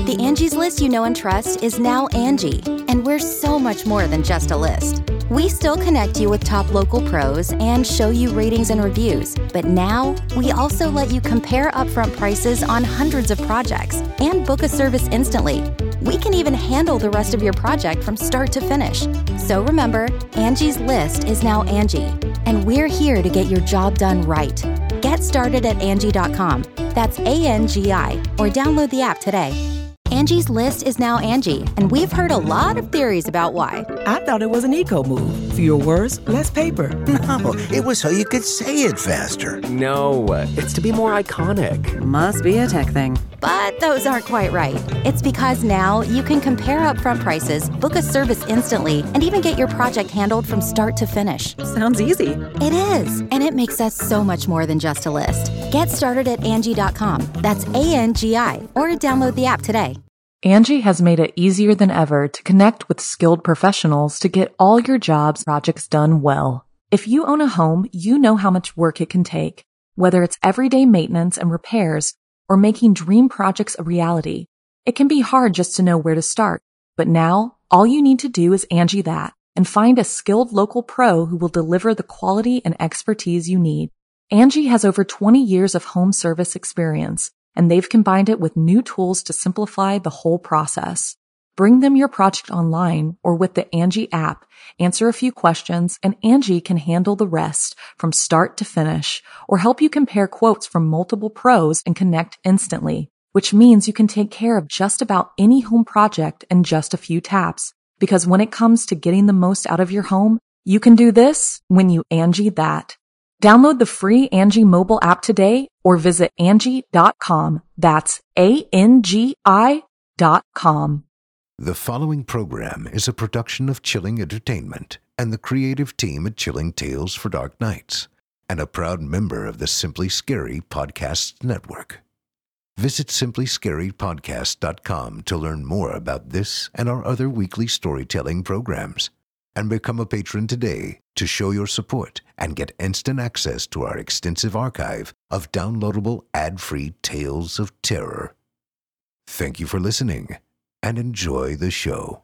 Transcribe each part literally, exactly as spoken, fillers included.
The Angie's List you know and trust is now Angie, and we're so much more than just a list. We still connect you with top local pros and show you ratings and reviews, but now we also let you compare upfront prices on hundreds of projects and book a service instantly. We can even handle the rest of your project from start to finish. So remember, Angie's List is now Angie, and we're here to get your job done right. Get started at Angie dot com. That's A N G I, or download the app today. Angie's List is now Angie, and we've heard a lot of theories about why. I thought it was an eco move. Fewer words, less paper. No, it was so you could say it faster. No, it's to be more iconic. Must be a tech thing. But those aren't quite right. It's because now you can compare upfront prices, book a service instantly, and even get your project handled from start to finish. Sounds easy. It is, and it makes us so much more than just a list. Get started at Angie dot com. That's A N G I, or download the app today. Angie has made it easier than ever to connect with skilled professionals to get all your jobs projects done well. If you own a home, you know how much work it can take, whether it's everyday maintenance and repairs or making dream projects a reality. It can be hard just to know where to start, but now all you need to do is Angie that and find a skilled local pro who will deliver the quality and expertise you need. Angie has over twenty years of home service experience, and they've combined it with new tools to simplify the whole process. Bring them your project online or with the Angie app, answer a few questions, and Angie can handle the rest from start to finish, or help you compare quotes from multiple pros and connect instantly, which means you can take care of just about any home project in just a few taps. Because when it comes to getting the most out of your home, you can do this when you Angie that. Download the free Angie mobile app today or visit Angie dot com. That's A N G I dot com. The following program is a production of Chilling Entertainment and the creative team at Chilling Tales for Dark Nights, and a proud member of the Simply Scary Podcasts Network. Visit simply scary podcast dot com to learn more about this and our other weekly storytelling programs. And become a patron today to show your support and get instant access to our extensive archive of downloadable ad-free tales of terror. Thank you for listening and enjoy the show.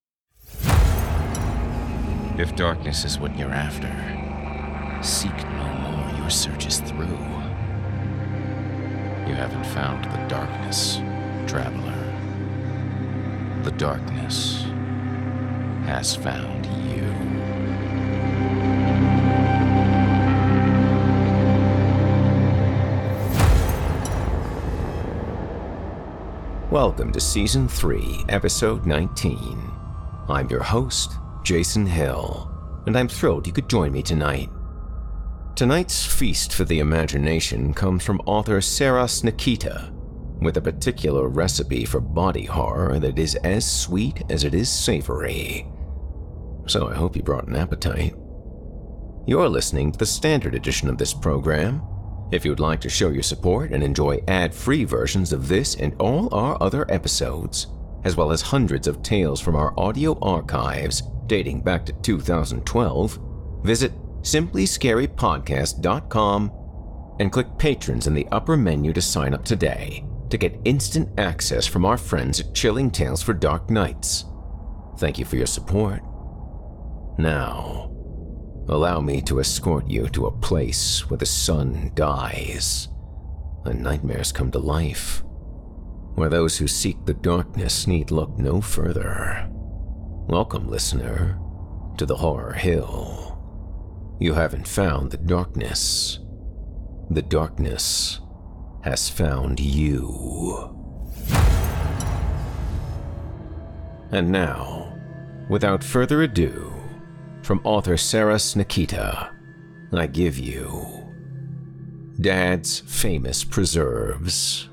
If darkness is what you're after, seek no more, your search is through. You haven't found the darkness, traveler. The darkness has found you. Welcome to Season three, Episode nineteen. I'm your host, Jason Hill, and I'm thrilled you could join me tonight. Tonight's feast for the imagination comes from author Sarah Snikita, with a particular recipe for body horror that is as sweet as it is savory. So I hope you brought an appetite. You're listening to the standard edition of this program. If you would like to show your support and enjoy ad-free versions of this and all our other episodes, as well as hundreds of tales from our audio archives dating back to two thousand twelve, visit simply scary podcast dot com and click Patrons in the upper menu to sign up today to get instant access from our friends at Chilling Tales for Dark Nights. Thank you for your support. Now, allow me to escort you to a place where the sun dies and nightmares come to life, where those who seek the darkness need look no further. Welcome, listener, to the Horror Hill. You haven't found the darkness. The darkness has found you. And now, without further ado, from author Sarah Snikita, I give you Dad's Famous Preserves.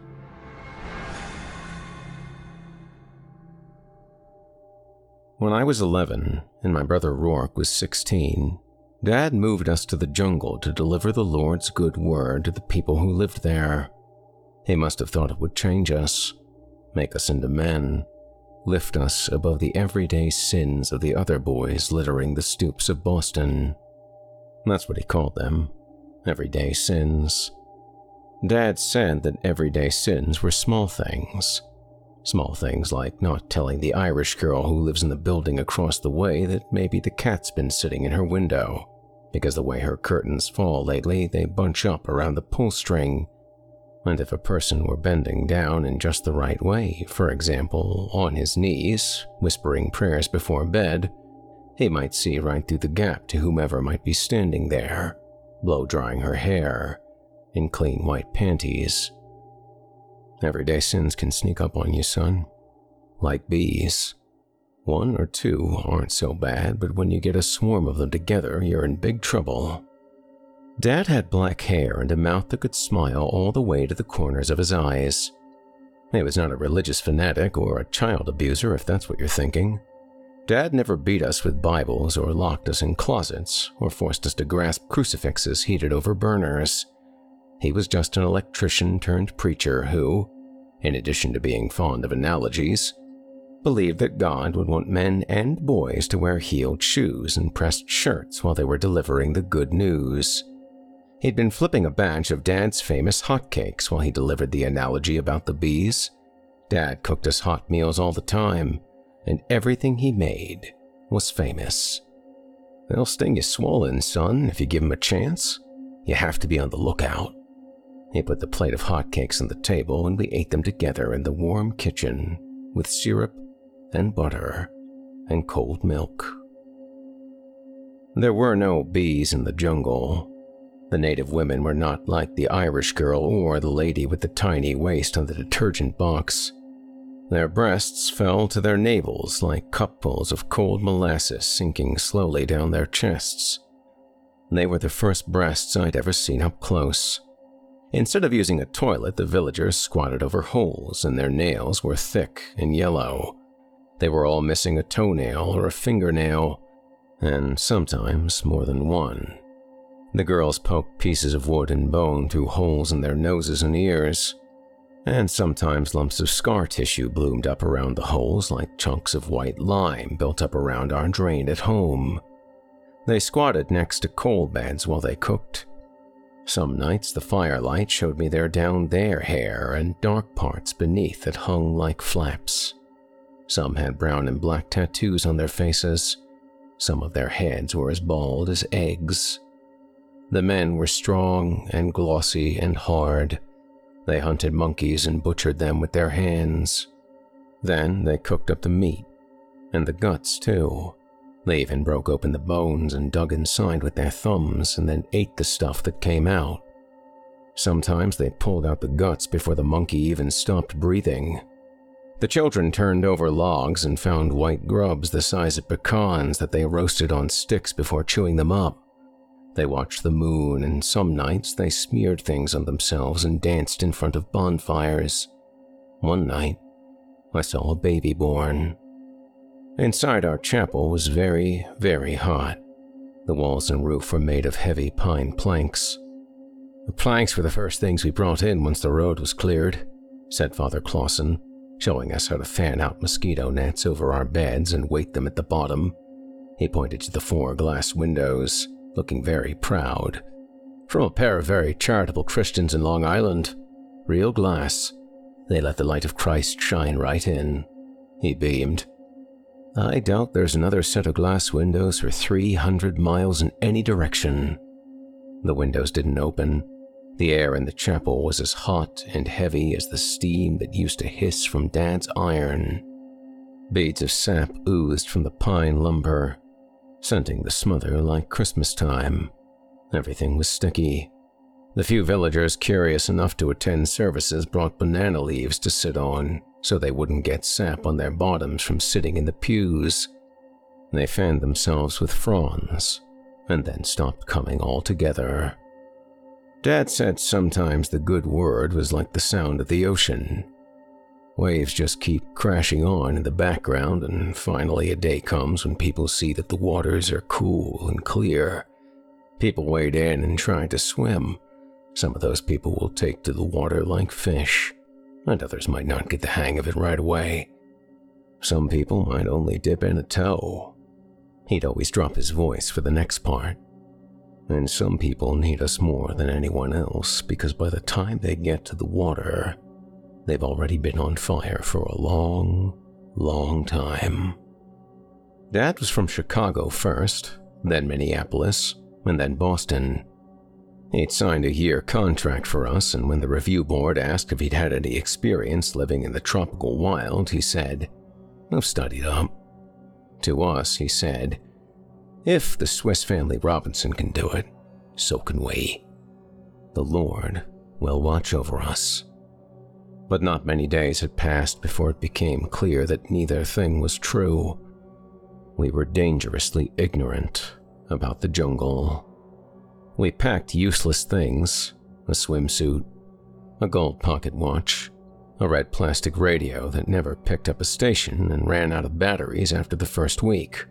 When I was eleven and my brother Rourke was sixteen, Dad moved us to the jungle to deliver the Lord's good word to the people who lived there. He must have thought it would change us, make us into men, lift us above the everyday sins of the other boys littering the stoops of Boston. That's what he called them, everyday sins. Dad said that everyday sins were small things, Small things like not telling the Irish girl who lives in the building across the way that maybe the cat's been sitting in her window, because the way her curtains fall lately, they bunch up around the pull string. And if a person were bending down in just the right way, for example, on his knees, whispering prayers before bed, he might see right through the gap to whomever might be standing there, blow-drying her hair, in clean white panties. Everyday sins can sneak up on you, son. Like bees. One or two aren't so bad, but when you get a swarm of them together, you're in big trouble. Dad had black hair and a mouth that could smile all the way to the corners of his eyes. He was not a religious fanatic or a child abuser, if that's what you're thinking. Dad never beat us with Bibles or locked us in closets or forced us to grasp crucifixes heated over burners. He was just an electrician turned preacher who, in addition to being fond of analogies, believed that God would want men and boys to wear heeled shoes and pressed shirts while they were delivering the good news. He'd been flipping a batch of Dad's famous hotcakes while he delivered the analogy about the bees. Dad cooked us hot meals all the time, and everything he made was famous. They'll sting you swollen, son, if you give 'em a chance. You have to be on the lookout. He put the plate of hotcakes on the table and we ate them together in the warm kitchen with syrup and butter and cold milk. There were no bees in the jungle. The native women were not like the Irish girl or the lady with the tiny waist on the detergent box. Their breasts fell to their navels like cupfuls of cold molasses sinking slowly down their chests. They were the first breasts I'd ever seen up close. Instead of using a toilet, the villagers squatted over holes, and their nails were thick and yellow. They were all missing a toenail or a fingernail, and sometimes more than one. The girls poked pieces of wood and bone through holes in their noses and ears, and sometimes lumps of scar tissue bloomed up around the holes like chunks of white lime built up around our drain at home. They squatted next to coal beds while they cooked. Some nights the firelight showed me their down there hair and dark parts beneath that hung like flaps. Some had brown and black tattoos on their faces. Some of their heads were as bald as eggs. The men were strong and glossy and hard. They hunted monkeys and butchered them with their hands. Then they cooked up the meat, and the guts too. They even broke open the bones and dug inside with their thumbs and then ate the stuff that came out. Sometimes they pulled out the guts before the monkey even stopped breathing. The children turned over logs and found white grubs the size of pecans that they roasted on sticks before chewing them up. They watched the moon, and some nights they smeared things on themselves and danced in front of bonfires. One night, I saw a baby born. Inside our chapel was very, very hot. The walls and roof were made of heavy pine planks. The planks were the first things we brought in once the road was cleared, said Father Clausen, showing us how to fan out mosquito nets over our beds and weight them at the bottom. He pointed to the four glass windows, looking very proud. From a pair of very charitable Christians in Long Island. Real glass. They let the light of Christ shine right in. He beamed. I doubt there's another set of glass windows for three hundred miles in any direction. The windows didn't open. The air in the chapel was as hot and heavy as the steam that used to hiss from Dad's iron. Beads of sap oozed from the pine lumber, scenting the smother like Christmas time. Everything was sticky. The few villagers curious enough to attend services brought banana leaves to sit on, so they wouldn't get sap on their bottoms from sitting in the pews. They fanned themselves with fronds, and then stopped coming altogether. Dad said sometimes the good word was like the sound of the ocean. Waves just keep crashing on in the background, and finally a day comes when people see that the waters are cool and clear. People wade in and try to swim. Some of those people will take to the water like fish, and others might not get the hang of it right away. Some people might only dip in a toe. He'd always drop his voice for the next part. And some people need us more than anyone else, because by the time they get to the water, they've already been on fire for a long, long time. Dad was from Chicago first, then Minneapolis, and then Boston. He'd signed a year contract for us, and when the review board asked if he'd had any experience living in the tropical wild, he said, "I've studied up." To us, he said, "If the Swiss Family Robinson can do it, so can we. The Lord will watch over us." But not many days had passed before it became clear that neither thing was true. We were dangerously ignorant about the jungle. We packed useless things, a swimsuit, a gold pocket watch, a red plastic radio that never picked up a station and ran out of batteries after the first week.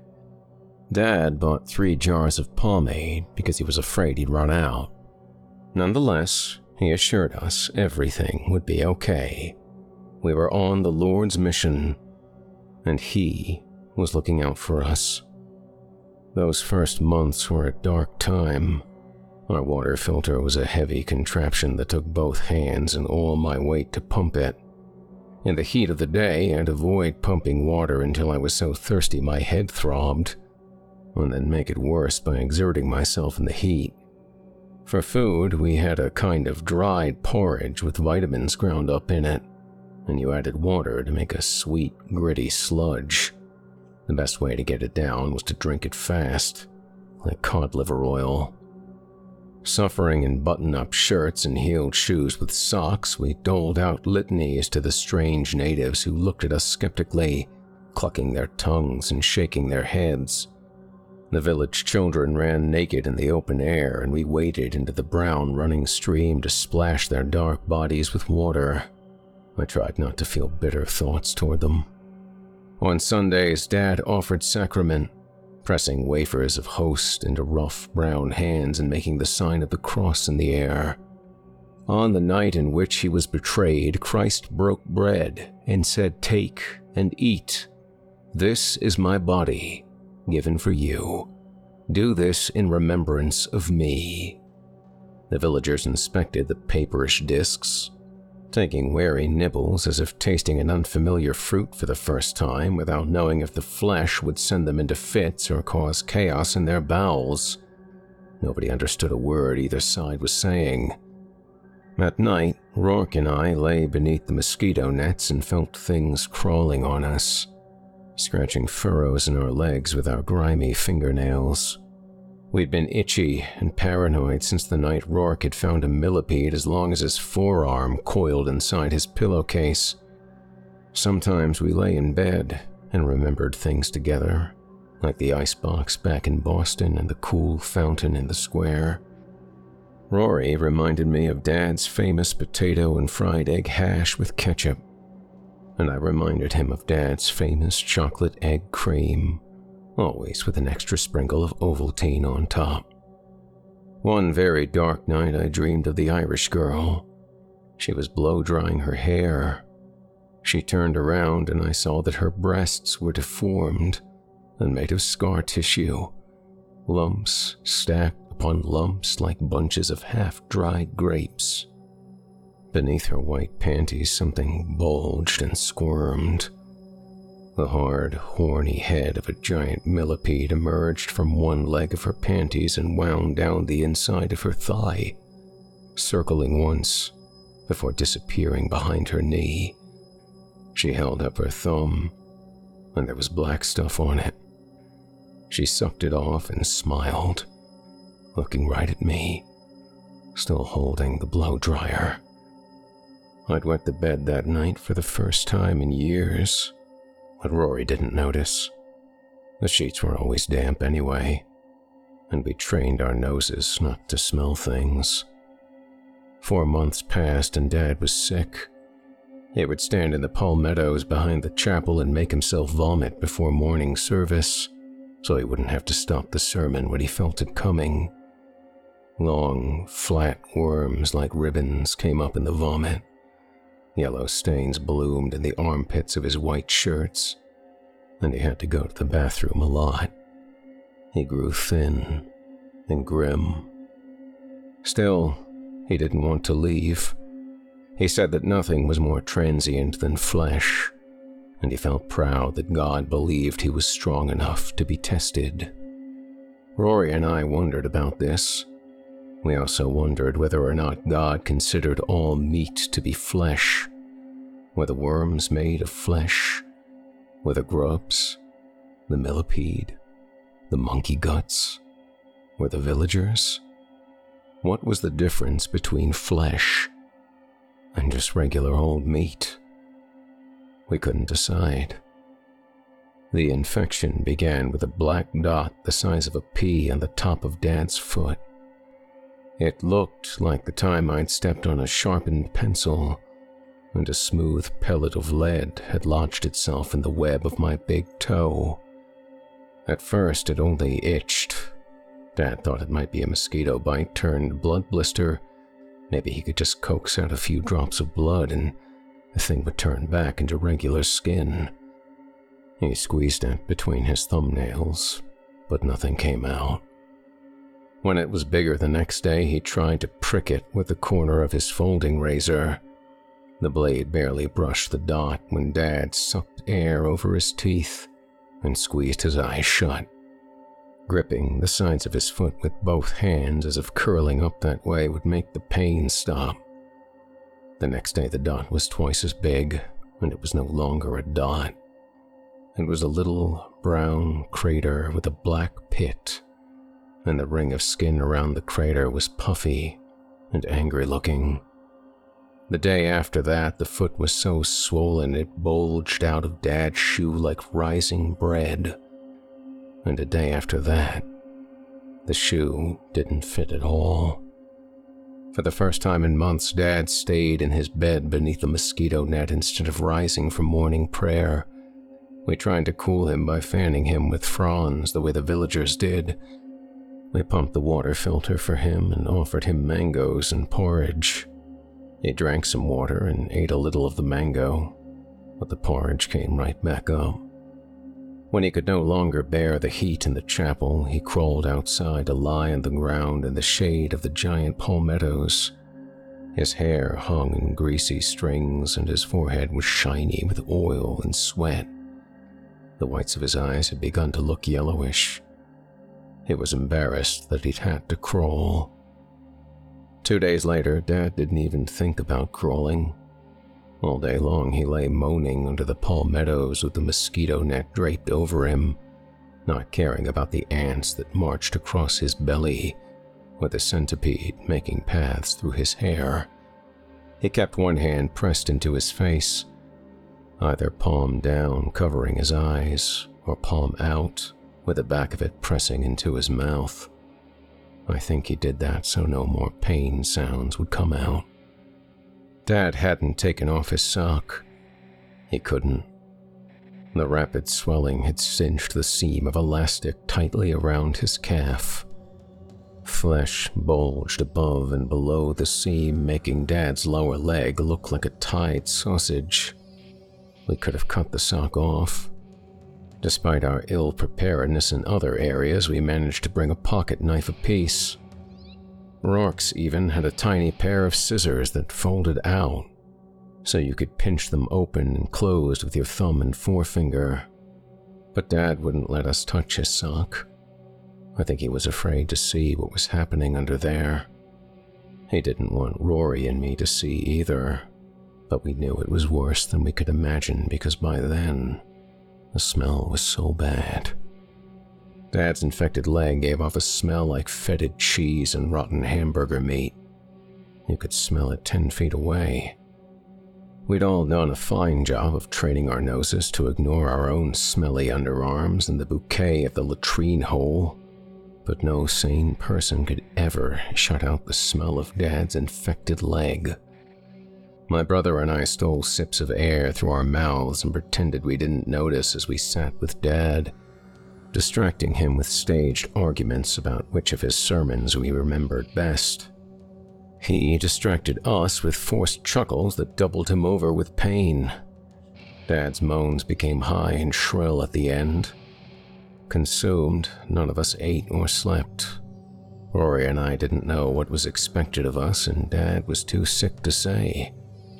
Dad bought three jars of pomade because he was afraid he'd run out. Nonetheless, he assured us everything would be okay. We were on the Lord's mission, and He was looking out for us. Those first months were a dark time. Our water filter was a heavy contraption that took both hands and all my weight to pump it. In the heat of the day, I'd avoid pumping water until I was so thirsty my head throbbed, and then make it worse by exerting myself in the heat. For food, we had a kind of dried porridge with vitamins ground up in it, and you added water to make a sweet, gritty sludge. The best way to get it down was to drink it fast, like cod liver oil. Suffering in button-up shirts and heeled shoes with socks, we doled out litanies to the strange natives who looked at us skeptically, clucking their tongues and shaking their heads. The village children ran naked in the open air, and we waded into the brown running stream to splash their dark bodies with water. I tried not to feel bitter thoughts toward them. On Sundays, Dad offered sacrament, pressing wafers of host into rough brown hands and making the sign of the cross in the air. On the night in which he was betrayed, Christ broke bread and said, "Take and eat. This is my body, given for you. Do this in remembrance of me." The villagers inspected the paperish discs, taking wary nibbles as if tasting an unfamiliar fruit for the first time without knowing if the flesh would send them into fits or cause chaos in their bowels. Nobody understood a word either side was saying. At night, Rourke and I lay beneath the mosquito nets and felt things crawling on us, scratching furrows in our legs with our grimy fingernails. We'd been itchy and paranoid since the night Rourke had found a millipede as long as his forearm coiled inside his pillowcase. Sometimes we lay in bed and remembered things together, like the icebox back in Boston and the cool fountain in the square. Rory reminded me of Dad's famous potato and fried egg hash with ketchup, and I reminded him of Dad's famous chocolate egg cream, always with an extra sprinkle of Ovaltine on top. One very dark night I dreamed of the Irish girl. She was blow-drying her hair. She turned around and I saw that her breasts were deformed and made of scar tissue, lumps stacked upon lumps like bunches of half-dried grapes. Beneath her white panties something bulged and squirmed. The hard, horny head of a giant millipede emerged from one leg of her panties and wound down the inside of her thigh, circling once before disappearing behind her knee. She held up her thumb, and there was black stuff on it. She sucked it off and smiled, looking right at me, still holding the blow dryer. I'd wet the bed that night for the first time in years, but Rory didn't notice. The sheets were always damp anyway, and we trained our noses not to smell things. Four months passed and Dad was sick. He would stand in the palmettos behind the chapel and make himself vomit before morning service, so he wouldn't have to stop the sermon when he felt it coming. Long, flat worms like ribbons came up in the vomit. Yellow stains bloomed in the armpits of his white shirts, and he had to go to the bathroom a lot. He grew thin and grim. Still, he didn't want to leave. He said that nothing was more transient than flesh, and he felt proud that God believed he was strong enough to be tested. Rory and I wondered about this. We also wondered whether or not God considered all meat to be flesh. Were the worms made of flesh? Were the grubs, the millipede, the monkey guts? Were the villagers? What was the difference between flesh and just regular old meat? We couldn't decide. The infection began with a black dot the size of a pea on the top of Dad's foot. It looked like the time I'd stepped on a sharpened pencil, and a smooth pellet of lead had lodged itself in the web of my big toe. At first, it only itched. Dad thought it might be a mosquito bite turned blood blister. Maybe he could just coax out a few drops of blood and the thing would turn back into regular skin. He squeezed it between his thumbnails, but nothing came out. When it was bigger the next day, he tried to prick it with the corner of his folding razor. The blade barely brushed the dot when Dad sucked air over his teeth and squeezed his eyes shut, gripping the sides of his foot with both hands as if curling up that way would make the pain stop. The next day the dot was twice as big, and it was no longer a dot. It was a little brown crater with a black pit, and the ring of skin around the crater was puffy and angry-looking. The day after that, the foot was so swollen it bulged out of Dad's shoe like rising bread. And a day after that, the shoe didn't fit at all. For the first time in months, Dad stayed in his bed beneath a mosquito net instead of rising from morning prayer. We tried to cool him by fanning him with fronds the way the villagers did. We pumped the water filter for him and offered him mangoes and porridge. He drank some water and ate a little of the mango, but the porridge came right back up. When he could no longer bear the heat in the chapel, he crawled outside to lie on the ground in the shade of the giant palmettos. His hair hung in greasy strings and his forehead was shiny with oil and sweat. The whites of his eyes had begun to look yellowish. He was embarrassed that he'd had to crawl. Two days later, Dad didn't even think about crawling. All day long he lay moaning under the palmettos with the mosquito net draped over him, not caring about the ants that marched across his belly, or the centipede making paths through his hair. He kept one hand pressed into his face, either palm down covering his eyes, or palm out, with the back of it pressing into his mouth. I think he did that so no more pain sounds would come out. Dad hadn't taken off his sock. He couldn't. The rapid swelling had cinched the seam of elastic tightly around his calf. Flesh bulged above and below the seam, making Dad's lower leg look like a tied sausage. We could have cut the sock off. Despite our ill preparedness in other areas, we managed to bring a pocket knife apiece. Rourke's even had a tiny pair of scissors that folded out, so you could pinch them open and closed with your thumb and forefinger. But Dad wouldn't let us touch his sock. I think he was afraid to see what was happening under there. He didn't want Rory and me to see either, but we knew it was worse than we could imagine because by then, the smell was so bad. Dad's infected leg gave off a smell like fetid cheese and rotten hamburger meat. You could smell it ten feet away. We'd all done a fine job of training our noses to ignore our own smelly underarms and the bouquet at the latrine hole, but no sane person could ever shut out the smell of Dad's infected leg. My brother and I stole sips of air through our mouths and pretended we didn't notice as we sat with Dad, distracting him with staged arguments about which of his sermons we remembered best. He distracted us with forced chuckles that doubled him over with pain. Dad's moans became high and shrill at the end. Consumed, none of us ate or slept. Rory and I didn't know what was expected of us, and Dad was too sick to say.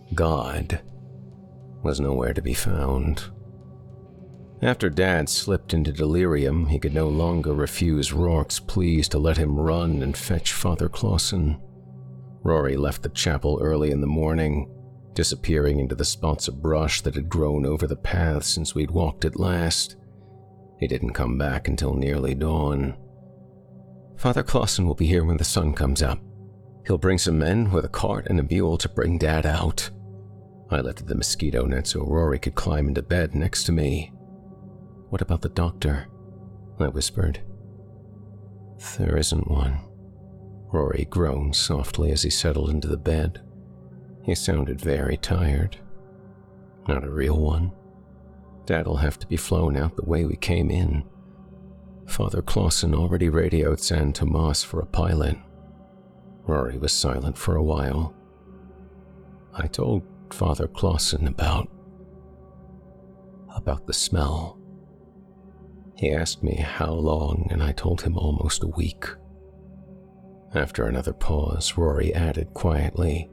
God, was nowhere to be found. After Dad slipped into delirium, he could no longer refuse Rourke's pleas to let him run and fetch Father Clausen. Rory left the chapel early in the morning, disappearing into the spots of brush that had grown over the path since we'd walked it last. He didn't come back until nearly dawn. Father Clausen will be here when the sun comes up. He'll bring some men with a cart and a mule to bring Dad out. I lifted the mosquito net so Rory could climb into bed next to me. What about the doctor? I whispered. There isn't one. Rory groaned softly as he settled into the bed. He sounded very tired. Not a real one. Dad'll have to be flown out the way we came in. Father Clausen already radioed San Tomas for a pilot. Rory was silent for a while. I told Father Clausen about... about the smell. He asked me how long, and I told him almost a week. After another pause, Rory added quietly,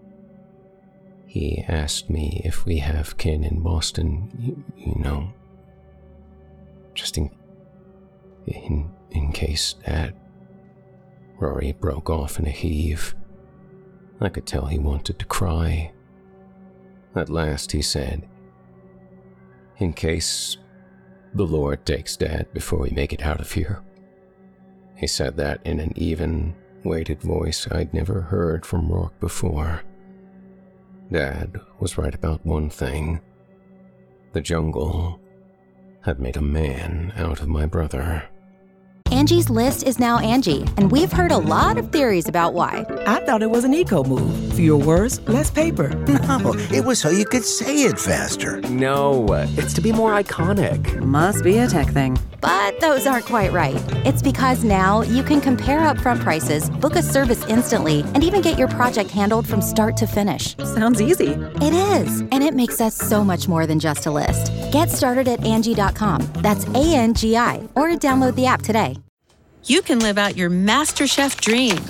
He asked me if we have kin in Boston, you, you know, just in, in, in case Dad... Rory broke off in a heave. I could tell he wanted to cry. At last he said, in case the Lord takes Dad before we make it out of here. He said that in an even, weighted voice I'd never heard from Rourke before. Dad was right about one thing. The jungle had made a man out of my brother. Angie's List is now Angie, and we've heard a lot of theories about why. I thought it was an eco move. Fewer words, less paper. No, it was so you could say it faster. No, it's to be more iconic. Must be a tech thing. But those aren't quite right. It's because now you can compare upfront prices, book a service instantly, and even get your project handled from start to finish. Sounds easy. It is, and it makes us so much more than just a list. Get started at Angie dot com. That's A N G I, or download the app today. You can live out your MasterChef dreams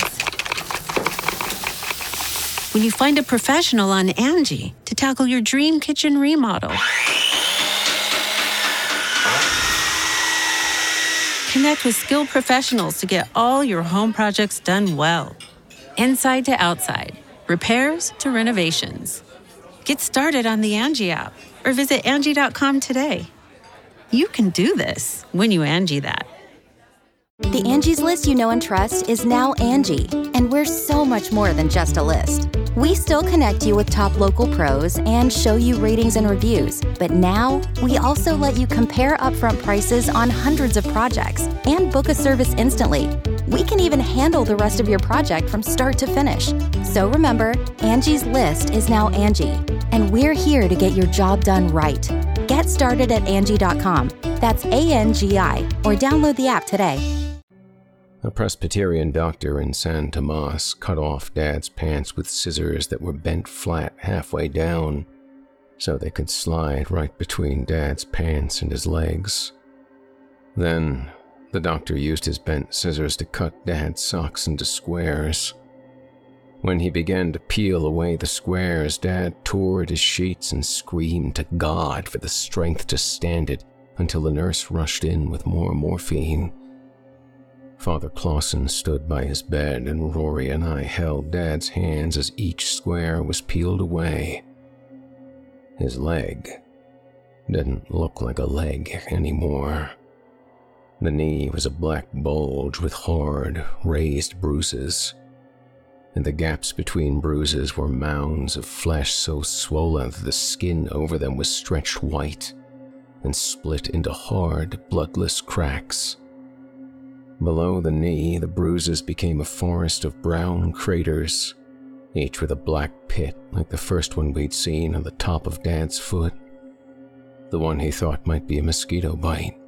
when you find a professional on Angie to tackle your dream kitchen remodel. Connect with skilled professionals to get all your home projects done well. Inside to outside, repairs to renovations. Get started on the Angie app or visit Angie dot com today. You can do this when you Angie that. The Angie's List you know and trust is now Angie, and we're so much more than just a list. We still connect you with top local pros and show you ratings and reviews, but now we also let you compare upfront prices on hundreds of projects and book a service instantly. We can even handle the rest of your project from start to finish. So remember, Angie's List is now Angie, and we're here to get your job done right. Get started at Angie dot com. That's A N G I, or download the app today. A Presbyterian doctor in San Tomas cut off Dad's pants with scissors that were bent flat halfway down, so they could slide right between Dad's pants and his legs. Then, the doctor used his bent scissors to cut Dad's socks into squares. When he began to peel away the squares, Dad tore at his sheets and screamed to God for the strength to stand it until the nurse rushed in with more morphine. Father Clausen stood by his bed, and Rory and I held Dad's hands as each square was peeled away. His leg didn't look like a leg anymore. The knee was a black bulge with hard, raised bruises. In the gaps between bruises were mounds of flesh so swollen that the skin over them was stretched white and split into hard, bloodless cracks. Below the knee, the bruises became a forest of brown craters, each with a black pit like the first one we'd seen on the top of Dad's foot, the one he thought might be a mosquito bite.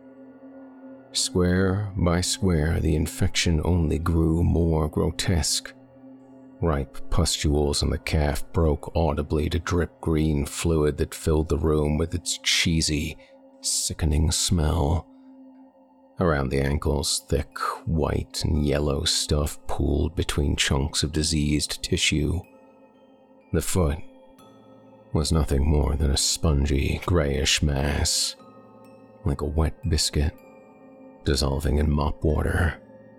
Square by square, the infection only grew more grotesque. Ripe pustules on the calf broke audibly to drip green fluid that filled the room with its cheesy, sickening smell. Around the ankles, thick, white, and yellow stuff pooled between chunks of diseased tissue. The foot was nothing more than a spongy, grayish mass, like a wet biscuit, dissolving in mop water.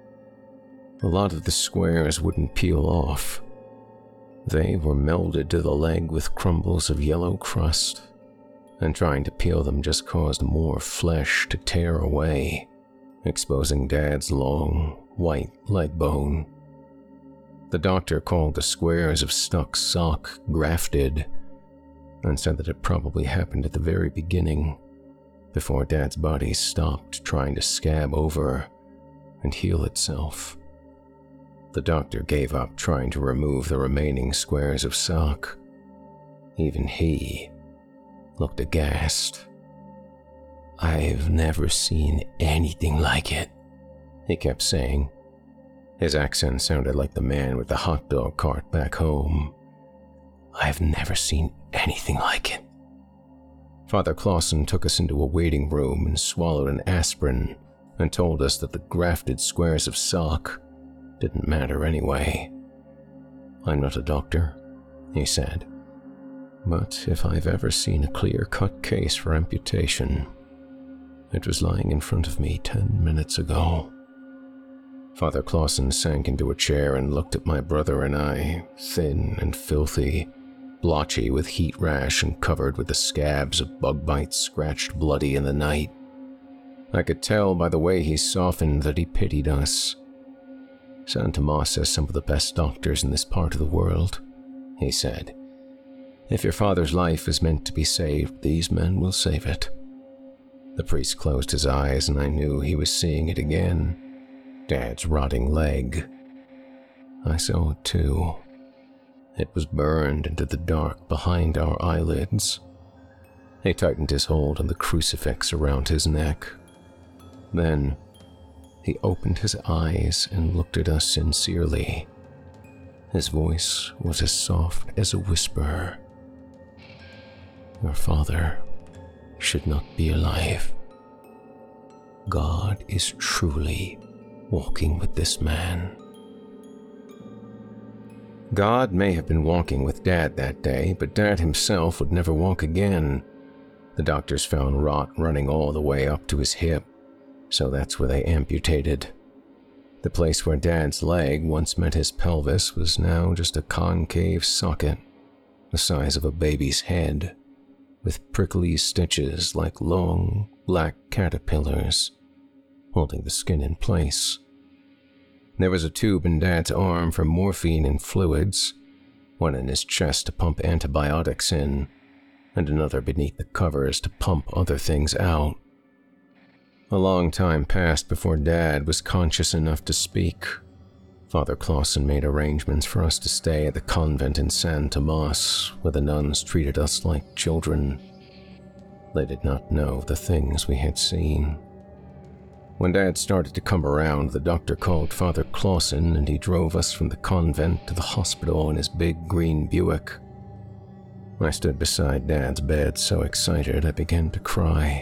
A lot of the squares wouldn't peel off. They were melded to the leg with crumbles of yellow crust, and trying to peel them just caused more flesh to tear away, exposing Dad's long, white leg bone. The doctor called the squares of stuck sock grafted, and said that it probably happened at the very beginning, before Dad's body stopped trying to scab over and heal itself. The doctor gave up trying to remove the remaining squares of sock. Even he looked aghast. "I've never seen anything like it," he kept saying. His accent sounded like the man with the hot dog cart back home. "I've never seen anything like it." Father Clausen took us into a waiting room and swallowed an aspirin and told us that the grafted squares of sock didn't matter anyway. "I'm not a doctor," he said, "but if I've ever seen a clear-cut case for amputation, it was lying in front of me ten minutes ago." Father Clausen sank into a chair and looked at my brother and I, thin and filthy, blotchy with heat rash and covered with the scabs of bug bites scratched bloody in the night. I could tell by the way he softened that he pitied us. "San Tomas has some of the best doctors in this part of the world," he said. "If your father's life is meant to be saved, these men will save it." The priest closed his eyes and I knew he was seeing it again. Dad's rotting leg. I saw it too. It was burned into the dark behind our eyelids. He tightened his hold on the crucifix around his neck. Then, he opened his eyes and looked at us sincerely. His voice was as soft as a whisper. "Your father should not be alive. God is truly walking with this man." God may have been walking with Dad that day, but Dad himself would never walk again. The doctors found rot running all the way up to his hip, so that's where they amputated. The place where Dad's leg once met his pelvis was now just a concave socket, the size of a baby's head, with prickly stitches like long, black caterpillars, holding the skin in place. There was a tube in Dad's arm for morphine and fluids, one in his chest to pump antibiotics in, and another beneath the covers to pump other things out. A long time passed before Dad was conscious enough to speak. Father Clausen made arrangements for us to stay at the convent in San Tomas, where the nuns treated us like children. They did not know the things we had seen. When Dad started to come around, the doctor called Father Clausen and he drove us from the convent to the hospital in his big green Buick. I stood beside Dad's bed so excited I began to cry.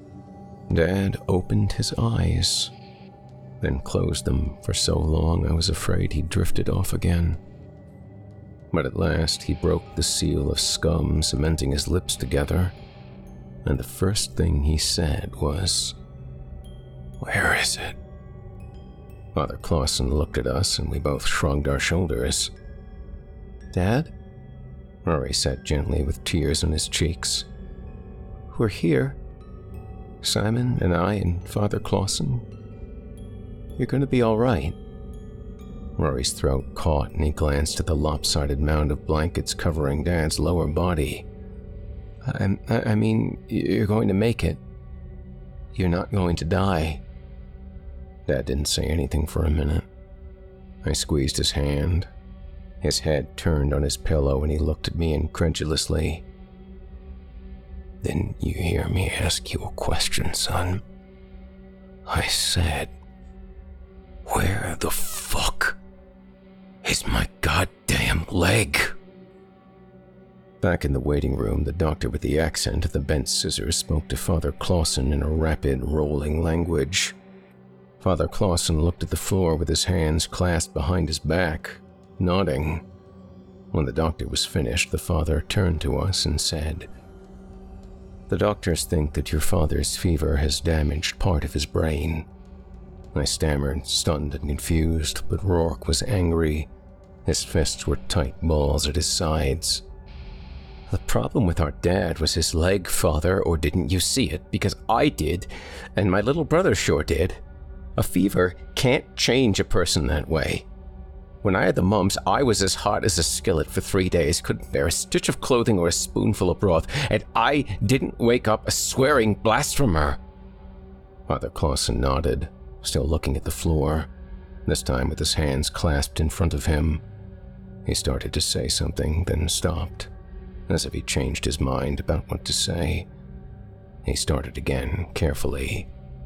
Dad opened his eyes, then closed them for so long I was afraid he drifted off again. But at last he broke the seal of scum cementing his lips together, and the first thing he said was, "Where is it?" Father Clausen looked at us and we both shrugged our shoulders. "Dad?" Rory said gently with tears on his cheeks. "We're here. Simon and I and Father Clausen. You're going to be all right." Rory's throat caught and he glanced at the lopsided mound of blankets covering Dad's lower body. I, I mean, you're going to make it. You're not going to die." Dad didn't say anything for a minute. I squeezed his hand. His head turned on his pillow and he looked at me incredulously. "Didn't you hear me ask you a question, son? I said, where the fuck is my goddamn leg?" Back in the waiting room, the doctor with the accent of the bent scissors spoke to Father Clausen in a rapid, rolling language. Father Clausen looked at the floor with his hands clasped behind his back, nodding. When the doctor was finished, the father turned to us and said, "The doctors think that your father's fever has damaged part of his brain." I stammered, stunned and confused, but Rourke was angry. His fists were tight balls at his sides. "The problem with our dad was his leg, father, or didn't you see it? Because I did, and my little brother sure did. A fever can't change a person that way. When I had the mumps, I was as hot as a skillet for three days, couldn't bear a stitch of clothing or a spoonful of broth, and I didn't wake up a swearing blasphemer." Father Clausen nodded, still looking at the floor, this time with his hands clasped in front of him. He started to say something, then stopped, as if he changed his mind about what to say. He started again, carefully.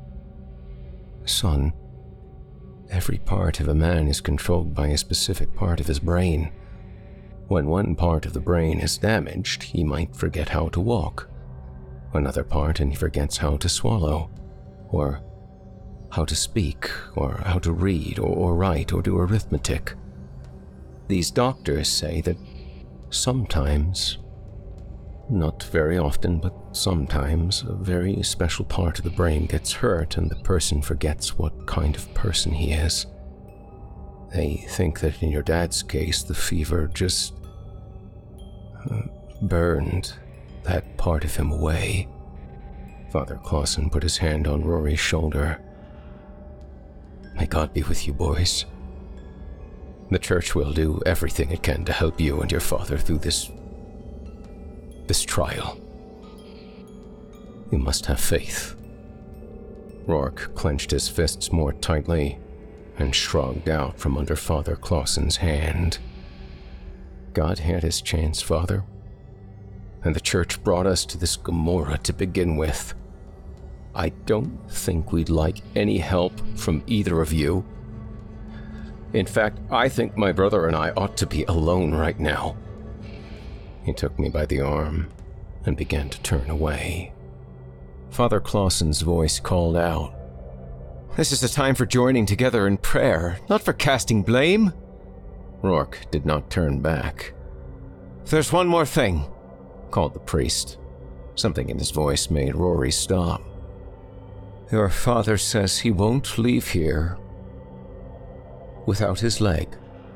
"Son, every part of a man is controlled by a specific part of his brain. When one part of the brain is damaged, he might forget how to walk. Another part and he forgets how to swallow, or how to speak, or how to read, or, or write, or do arithmetic. These doctors say that sometimes, not very often, but sometimes, a very special part of the brain gets hurt and the person forgets what kind of person he is. They think that in your dad's case, the fever just uh, burned that part of him away." Father Clausen put his hand on Rory's shoulder. "May God be with you, boys. The church will do everything it can to help you and your father through this this trial. You must have faith." Rourke clenched his fists more tightly and shrugged out from under Father Clausen's hand. "God had his chance, Father, and the church brought us to this Gomorrah to begin with. I don't think we'd like any help from either of you. In fact, I think my brother and I ought to be alone right now." He took me by the arm and began to turn away. Father Clausen's voice called out, "This is a time for joining together in prayer, not for casting blame." Rourke did not turn back. "There's one more thing," called the priest. Something in his voice made Rory stop. "Your father says he won't leave here without his leg."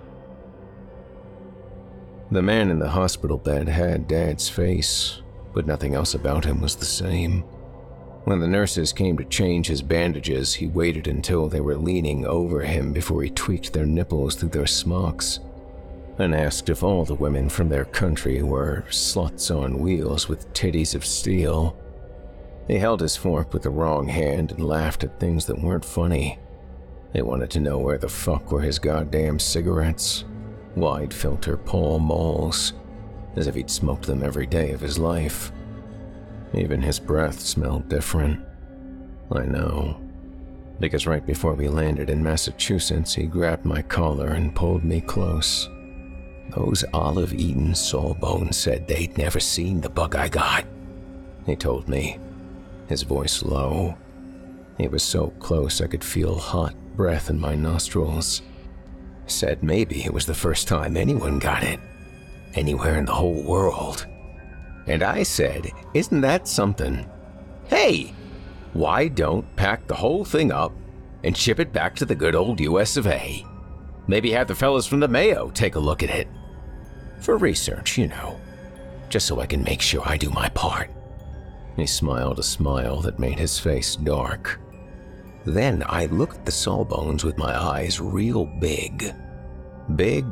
The man in the hospital bed had Dad's face, but nothing else about him was the same. When the nurses came to change his bandages, he waited until they were leaning over him before he tweaked their nipples through their smocks, and asked if all the women from their country were sluts on wheels with titties of steel. He held his fork with the wrong hand and laughed at things that weren't funny. He wanted to know where the fuck were his goddamn cigarettes. Wide filter Pall Malls, as if he'd smoked them every day of his life. Even his breath smelled different. I know, because right before we landed in Massachusetts, he grabbed my collar and pulled me close. "Those Olive-eaten sawbones said they'd never seen the bug I got," he told me, his voice low. He was so close I could feel hot breath in my nostrils. Said maybe it was the first time anyone got it, anywhere in the whole world. And I said, "Isn't that something? Hey, why don't pack the whole thing up and ship it back to the good old U S of A? Maybe have the fellas from the Mayo take a look at it. For research, you know, just so I can make sure I do my part." He smiled a smile that made his face dark. Then I looked at the sawbones with my eyes real big. Big,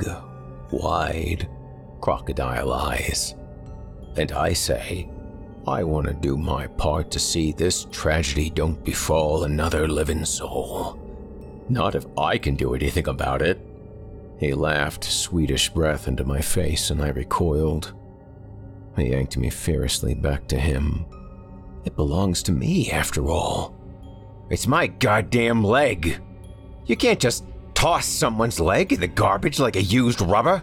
wide, crocodile eyes. And I say, I want to do my part to see this tragedy don't befall another living soul. Not if I can do anything about it. He laughed Swedish breath into my face and I recoiled. He yanked me fiercely back to him. It belongs to me, after all. It's my goddamn leg. You can't just toss someone's leg in the garbage like a used rubber.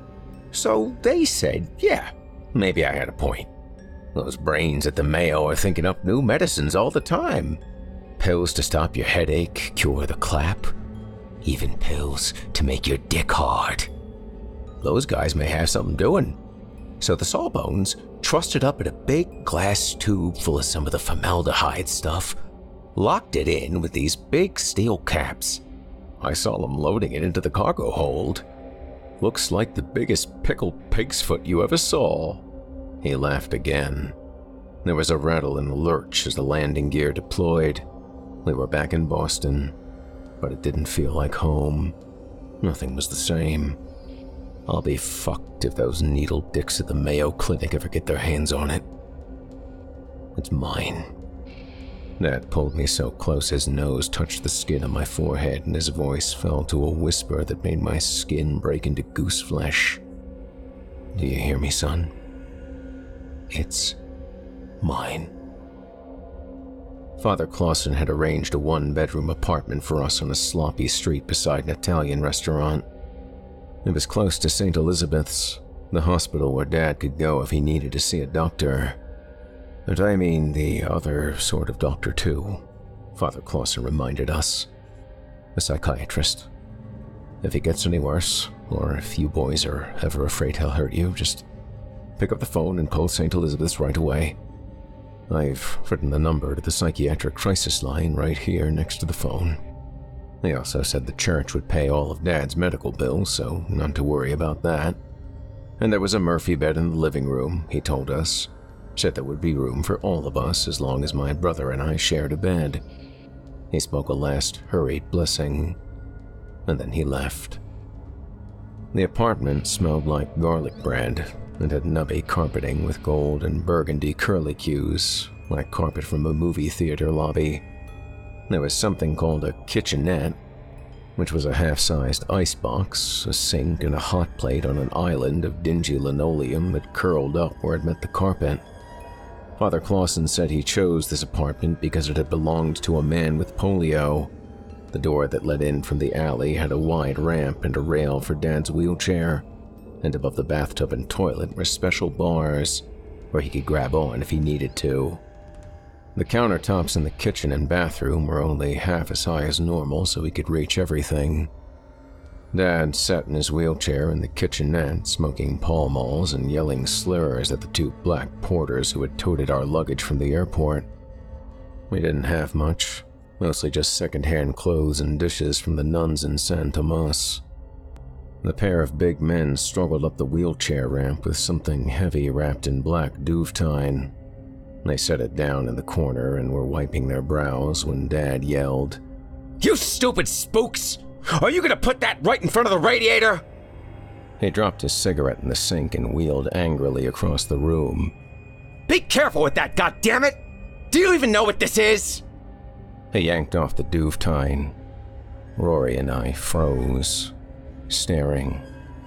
So they said, yeah, maybe I had a point. Those brains at the Mayo are thinking up new medicines all the time. Pills to stop your headache, cure the clap. Even pills to make your dick hard. those guys may have something doing. So the Sawbones trussed it up in a big glass tube full of some of the formaldehyde stuff, locked it in with these big steel caps. I saw them loading it into the cargo hold. Looks like the biggest pickled pig's foot you ever saw. He laughed again. There was a rattle and a lurch as the landing gear deployed. We were back in Boston, but it didn't feel like home. Nothing was the same. I'll be fucked if those needle dicks at the Mayo Clinic ever get their hands on it. It's mine. Dad pulled me so close his nose touched the skin on my forehead and his voice fell to a whisper that made my skin break into goose flesh. Do you hear me, son? It's mine. Father Clausen had arranged a one-bedroom apartment for us on a sloppy street beside an Italian restaurant. It was close to Saint Elizabeth's, the hospital where Dad could go if he needed to see a doctor. And I mean the other sort of doctor too, Father Clausen reminded us. A psychiatrist. If he gets any worse, or if you boys are ever afraid he'll hurt you, just pick up the phone and call Saint Elizabeth's right away. I've written the number to the psychiatric crisis line right here next to the phone. They also said the church would pay all of Dad's medical bills, so not to worry about that. And there was a Murphy bed in the living room, he told us. Said there would be room for all of us as long as my brother and I shared a bed. He spoke a last hurried blessing, and then he left. The apartment smelled like garlic bread and had nubby carpeting with gold and burgundy curlicues, like carpet from a movie theater lobby. There was something called a kitchenette, which was a half-sized icebox, a sink, and a hot plate on an island of dingy linoleum that curled up where it met the carpet. Father Clausen said he chose this apartment because it had belonged to a man with polio. The door that led in from the alley had a wide ramp and a rail for Dad's wheelchair, and above the bathtub and toilet were special bars where he could grab on if he needed to. The countertops in the kitchen and bathroom were only half as high as normal so he could reach everything. Dad sat in his wheelchair in the kitchenette, smoking Pall Malls and yelling slurs at the two black porters who had toted our luggage from the airport. We didn't have much, mostly just second-hand clothes and dishes from the nuns in San Tomas. The pair of big men struggled up the wheelchair ramp with something heavy wrapped in black duvetine. They set it down in the corner and were wiping their brows when Dad yelled, "You stupid spooks! Are you gonna put that right in front of the radiator?" He dropped his cigarette in the sink and wheeled angrily across the room. "Be careful with that, goddammit! Do you even know what this is?" He yanked off the duvetine. Rory and I froze, staring,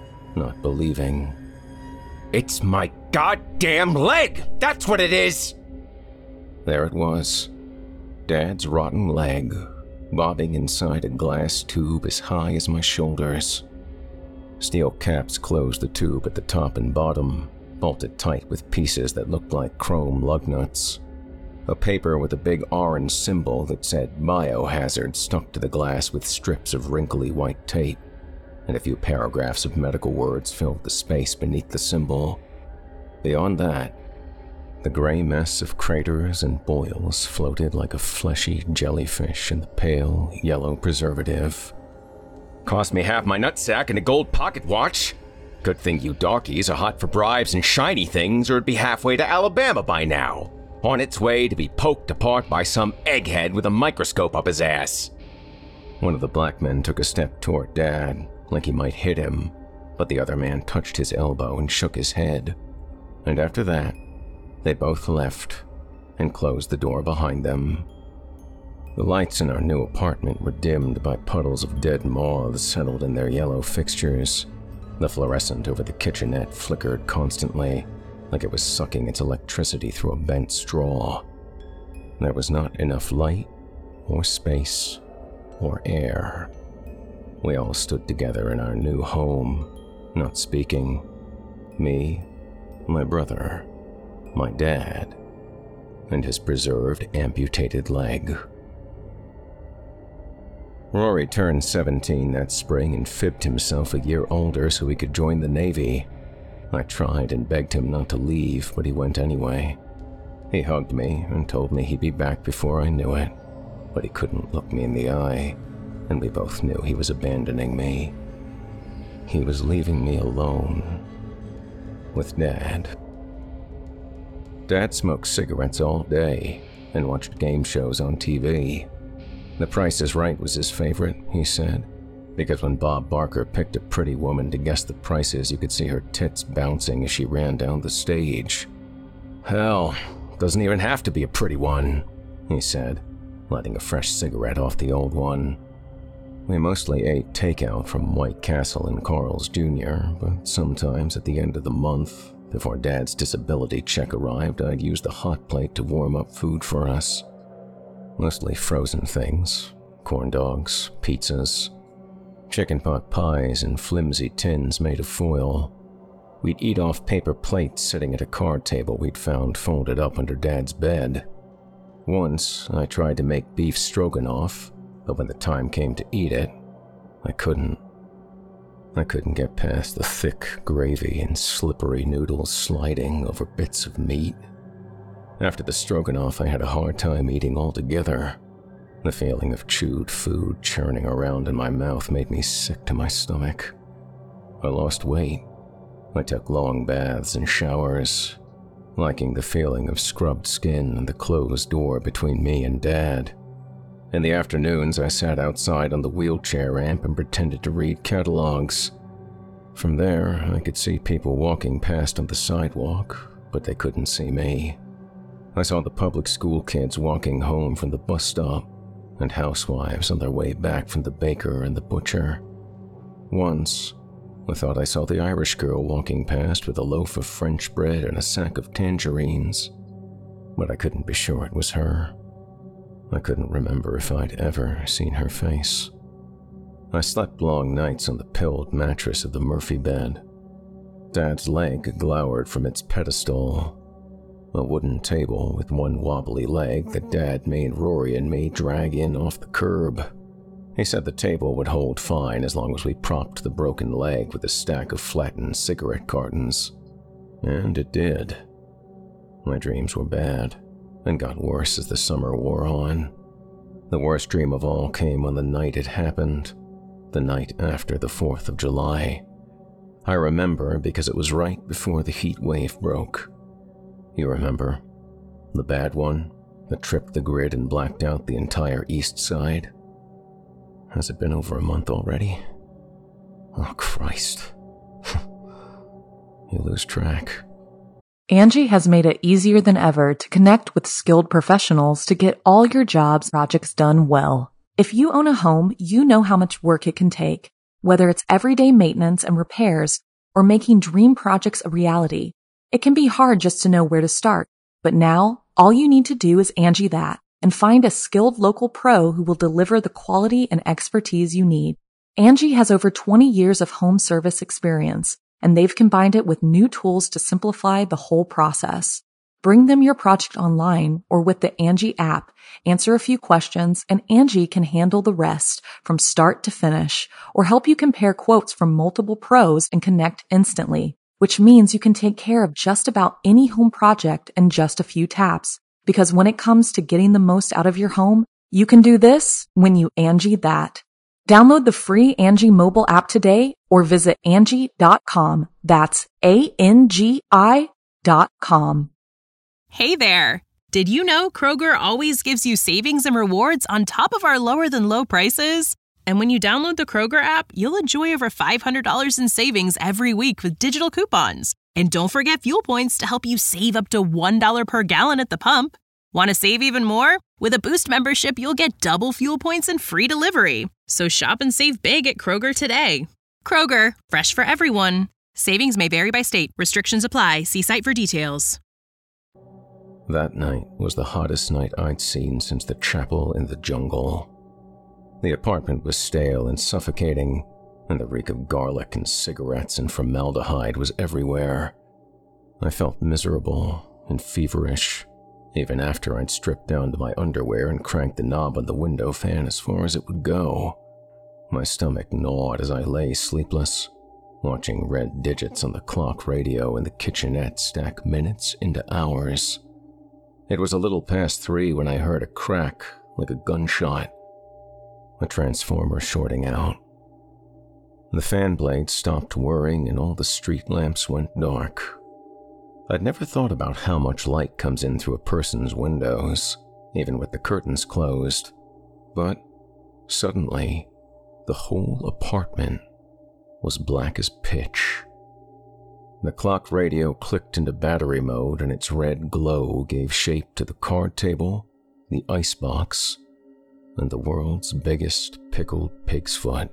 not believing. "It's my goddamn leg! That's what it is!" There it was, Dad's rotten leg, bobbing inside a glass tube as high as my shoulders. Steel caps closed the tube at the top and bottom, bolted tight with pieces that looked like chrome lug nuts. A paper with a big orange symbol that said biohazard stuck to the glass with strips of wrinkly white tape, and a few paragraphs of medical words filled the space beneath the symbol. Beyond that, the gray mess of craters and boils floated like a fleshy jellyfish in the pale, yellow preservative. "Cost me half my nutsack and a gold pocket watch. Good thing you darkies are hot for bribes and shiny things, or it'd be halfway to Alabama by now, on its way to be poked apart by some egghead with a microscope up his ass." One of the black men took a step toward Dad, like he might hit him, but the other man touched his elbow and shook his head. And after that, they both left and closed the door behind them. The lights in our new apartment were dimmed by puddles of dead moths settled in their yellow fixtures. The fluorescent over the kitchenette flickered constantly, like it was sucking its electricity through a bent straw. There was not enough light, or space, or air. We all stood together in our new home, not speaking. Me, my brother, my dad, and his preserved amputated leg. Rory turned seventeen that spring and fibbed himself a year older so he could join the Navy. I tried and begged him not to leave, but he went anyway. He hugged me and told me he'd be back before I knew it, but he couldn't look me in the eye, and we both knew he was abandoning me. He was leaving me alone with Dad. Dad smoked cigarettes all day and watched game shows on T V. The Price is Right was his favorite, he said, because when Bob Barker picked a pretty woman to guess the prices, you could see her tits bouncing as she ran down the stage. Hell, doesn't even have to be a pretty one, he said, lighting a fresh cigarette off the old one. We mostly ate takeout from White Castle and Carl's Junior, but sometimes at the end of the month, before Dad's disability check arrived, I'd use the hot plate to warm up food for us. Mostly frozen things, corn dogs, pizzas, chicken pot pies in flimsy tins made of foil. We'd eat off paper plates sitting at a card table we'd found folded up under Dad's bed. Once, I tried to make beef stroganoff, but when the time came to eat it, I couldn't. I couldn't get past the thick gravy and slippery noodles sliding over bits of meat. After the stroganoff, I had a hard time eating altogether. The feeling of chewed food churning around in my mouth made me sick to my stomach. I lost weight. I took long baths and showers, liking the feeling of scrubbed skin and the closed door between me and Dad. In the afternoons, I sat outside on the wheelchair ramp and pretended to read catalogs. From there, I could see people walking past on the sidewalk, but they couldn't see me. I saw the public school kids walking home from the bus stop, and housewives on their way back from the baker and the butcher. Once, I thought I saw the Irish girl walking past with a loaf of French bread and a sack of tangerines, but I couldn't be sure it was her. I couldn't remember if I'd ever seen her face. I slept long nights on the pilled mattress of the Murphy bed. Dad's leg glowered from its pedestal, a wooden table with one wobbly leg that Dad made Rory and me drag in off the curb. He said the table would hold fine as long as we propped the broken leg with a stack of flattened cigarette cartons. And it did. My dreams were bad, and got worse as the summer wore on. The worst dream of all came on the night it happened, the night after the fourth of July. I remember because it was right before the heat wave broke. You remember? The bad one that tripped the grid and blacked out the entire east side? Has it been over a month already? Oh, Christ. You lose track. Angie has made it easier than ever to connect with skilled professionals to get all your jobs projects done well. If you own a home, you know how much work it can take, whether it's everyday maintenance and repairs or making dream projects a reality. It can be hard just to know where to start, but now all you need to do is Angie that and find a skilled local pro who will deliver the quality and expertise you need. Angie has over twenty years of home service experience, and they've combined it with new tools to simplify the whole process. Bring them your project online or with the Angie app, answer a few questions, and Angie can handle the rest from start to finish, or help you compare quotes from multiple pros and connect instantly, which means you can take care of just about any home project in just a few taps. Because when it comes to getting the most out of your home, you can do this when you Angie that. Download the free Angie mobile app today or visit Angie dot com. That's A N G I dot com. Hey there! Did you know Kroger always gives you savings and rewards on top of our lower than low prices? And when you download the Kroger app, you'll enjoy over five hundred dollars in savings every week with digital coupons. And don't forget fuel points to help you save up to one dollar per gallon at the pump. Want to save even more? With a Boost membership, you'll get double fuel points and free delivery. So shop and save big at Kroger today. Kroger, fresh for everyone. Savings may vary by state. Restrictions apply. See site for details. That night was the hottest night I'd seen since the chapel in the jungle. The apartment was stale and suffocating, and the reek of garlic and cigarettes and formaldehyde was everywhere. I felt miserable and feverish, even after I'd stripped down to my underwear and cranked the knob on the window fan as far as it would go. My stomach gnawed as I lay sleepless, watching red digits on the clock radio in the kitchenette stack minutes into hours. It was a little past three when I heard a crack, like a gunshot. A transformer shorting out. The fan blades stopped whirring and all the street lamps went dark. I'd never thought about how much light comes in through a person's windows, even with the curtains closed. But suddenly, the whole apartment was black as pitch. The clock radio clicked into battery mode and its red glow gave shape to the card table, the icebox, and the world's biggest pickled pig's foot.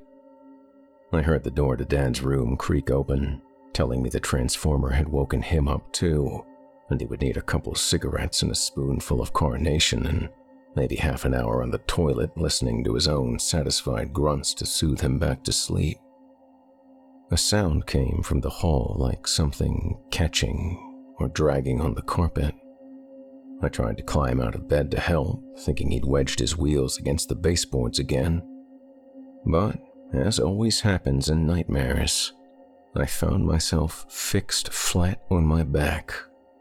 I heard the door to Dad's room creak open, telling me the transformer had woken him up too, and he would need a couple cigarettes and a spoonful of carnation and maybe half an hour on the toilet listening to his own satisfied grunts to soothe him back to sleep. A sound came from the hall like something catching or dragging on the carpet. I tried to climb out of bed to help, thinking he'd wedged his wheels against the baseboards again. But, as always happens in nightmares, I found myself fixed flat on my back,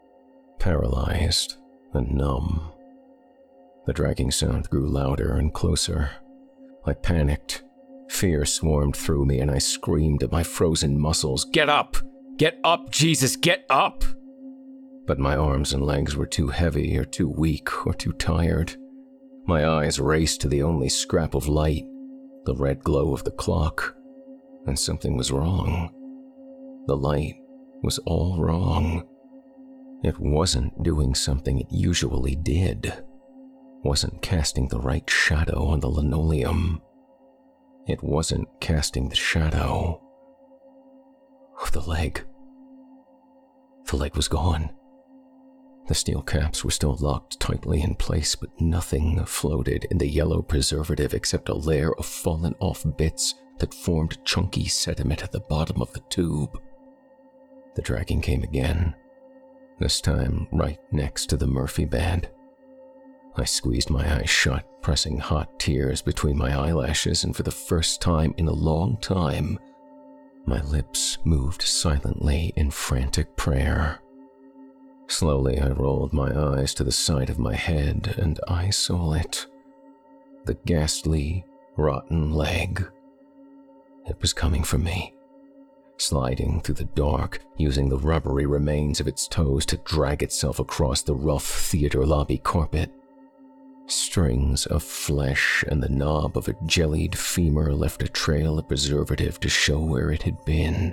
paralyzed and numb. The dragging sound grew louder and closer. I panicked. Fear swarmed through me and I screamed at my frozen muscles, "Get up! Get up, Jesus, get up!" But my arms and legs were too heavy or too weak or too tired. My eyes raced to the only scrap of light, the red glow of the clock, and something was wrong. The light was all wrong. It wasn't doing something it usually did. Wasn't casting the right shadow on the linoleum. It wasn't casting the shadow of the leg. The leg was gone. The steel caps were still locked tightly in place, but nothing floated in the yellow preservative except a layer of fallen off bits that formed chunky sediment at the bottom of the tube. The dragging came again, this time right next to the Murphy bed. I squeezed my eyes shut, pressing hot tears between my eyelashes, and for the first time in a long time, my lips moved silently in frantic prayer. Slowly, I rolled my eyes to the side of my head, and I saw it. The ghastly, rotten leg. It was coming for me, sliding through the dark, using the rubbery remains of its toes to drag itself across the rough theater lobby carpet. Strings of flesh and the knob of a jellied femur left a trail of preservative to show where it had been.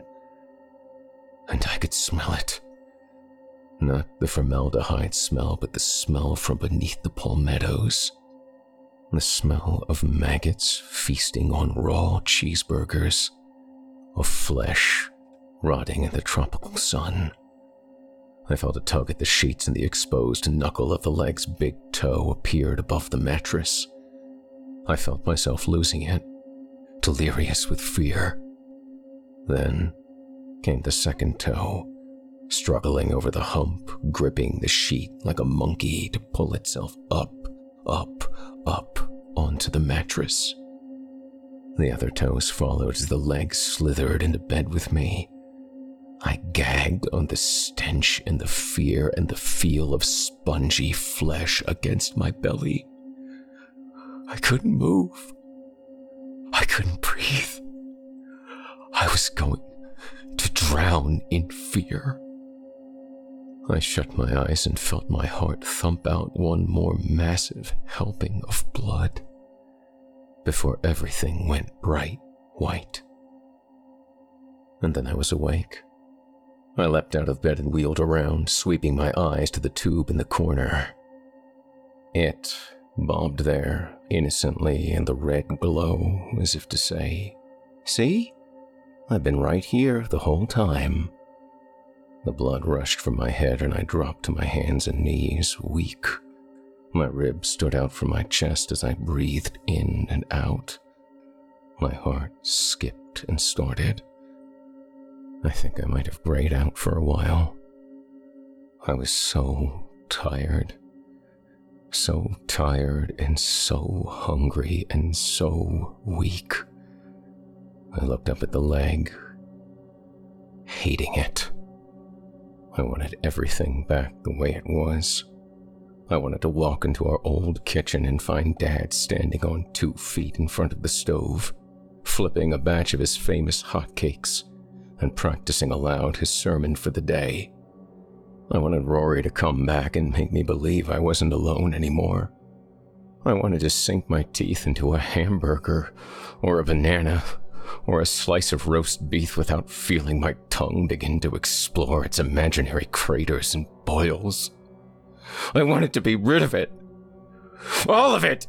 And I could smell it. Not the formaldehyde smell, but the smell from beneath the palmettos. The smell of maggots feasting on raw cheeseburgers, of flesh rotting in the tropical sun. I felt a tug at the sheets and the exposed knuckle of the leg's big toe appeared above the mattress. I felt myself losing it, delirious with fear. Then came the second toe, struggling over the hump, gripping the sheet like a monkey to pull itself up, up, up onto the mattress. The other toes followed as the leg slithered into bed with me. I gagged on the stench and the fear and the feel of spongy flesh against my belly. I couldn't move. I couldn't breathe. I was going to drown in fear. I shut my eyes and felt my heart thump out one more massive helping of blood before everything went bright white. And then I was awake. I leapt out of bed and wheeled around, sweeping my eyes to the tube in the corner. It bobbed there, innocently in the red glow, as if to say, "See? I've been right here the whole time." The blood rushed from my head and I dropped to my hands and knees, weak. My ribs stood out from my chest as I breathed in and out. My heart skipped and started. I think I might have grayed out for a while. I was so tired, So tired and so hungry and so weak. I looked up at the leg, hating it. I wanted everything back the way it was. I wanted to walk into our old kitchen and find Dad standing on two feet in front of the stove, flipping a batch of his famous hotcakes and practicing aloud his sermon for the day. I wanted Rory to come back and make me believe I wasn't alone anymore. I wanted to sink my teeth into a hamburger, or a banana, or a slice of roast beef without feeling my tongue begin to explore its imaginary craters and boils. I wanted to be rid of it. All of it!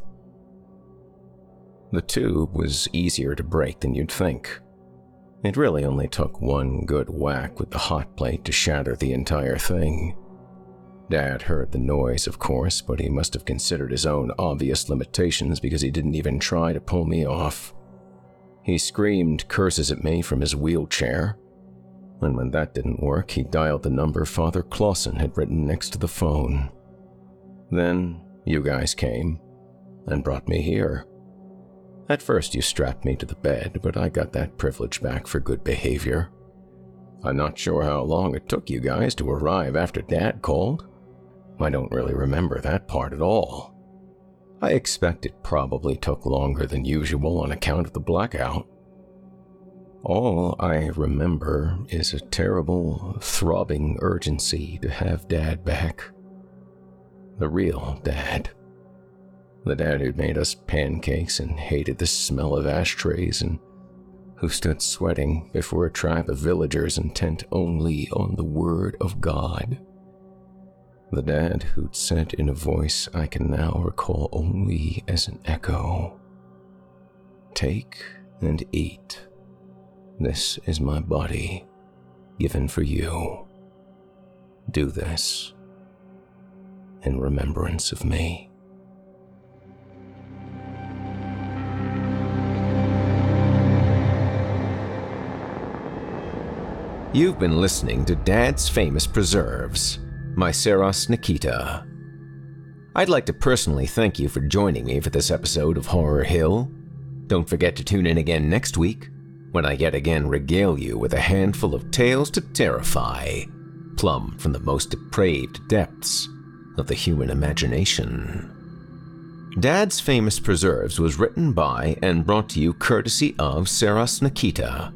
The tube was easier to break than you'd think. It really only took one good whack with the hot plate to shatter the entire thing. Dad heard the noise, of course, but he must have considered his own obvious limitations because he didn't even try to pull me off. He screamed curses at me from his wheelchair, and when that didn't work, he dialed the number Father Clausen had written next to the phone. Then you guys came and brought me here. At first you strapped me to the bed, but I got that privilege back for good behavior. I'm not sure how long it took you guys to arrive after Dad called. I don't really remember that part at all. I expect it probably took longer than usual on account of the blackout. All I remember is a terrible, throbbing urgency to have Dad back. The real Dad. The Dad who'd made us pancakes and hated the smell of ashtrays, and who stood sweating before a tribe of villagers intent only on the word of God. The Dad who'd said in a voice I can now recall only as an echo, "Take and eat. This is my body, given for you. Do this in remembrance of me." You've been listening to Dad's Famous Preserves, my Saros Nikita. I'd like to personally thank you for joining me for this episode of Horror Hill. Don't forget to tune in again next week, when I yet again regale you with a handful of tales to terrify, plumb from the most depraved depths of the human imagination. Dad's Famous Preserves was written by and brought to you courtesy of Saros Nikita.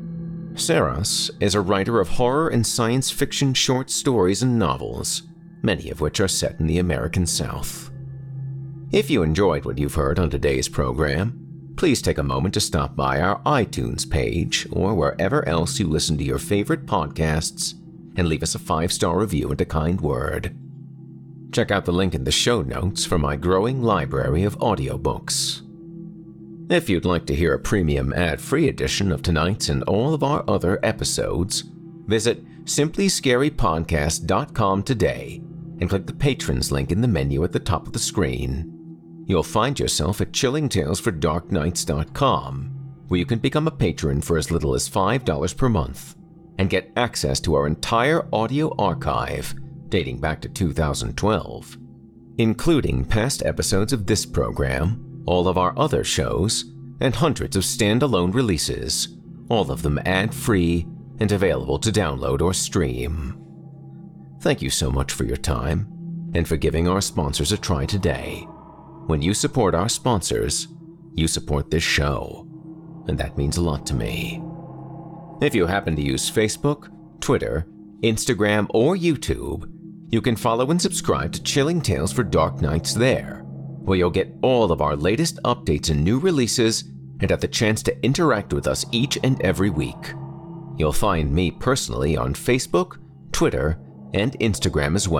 Saros is a writer of horror and science fiction short stories and novels, many of which are set in the American South. If you enjoyed what you've heard on today's program, please take a moment to stop by our iTunes page or wherever else you listen to your favorite podcasts and leave us a five-star review and a kind word. Check out the link in the show notes for my growing library of audiobooks. If you'd like to hear a premium ad-free edition of tonight's and all of our other episodes, visit simply scary podcast dot com today and click the Patrons link in the menu at the top of the screen. You'll find yourself at chilling tales for dark nights dot com, where you can become a patron for as little as five dollars per month and get access to our entire audio archive dating back to two thousand twelve, including past episodes of this program, all of our other shows, and hundreds of standalone releases, all of them ad-free and available to download or stream. Thank you so much for your time and for giving our sponsors a try today. When you support our sponsors, you support this show, and that means a lot to me. If you happen to use Facebook, Twitter, Instagram, or YouTube, you can follow and subscribe to Chilling Tales for Dark Nights there, where you'll get all of our latest updates and new releases and have the chance to interact with us each and every week. You'll find me personally on Facebook, Twitter, and Instagram as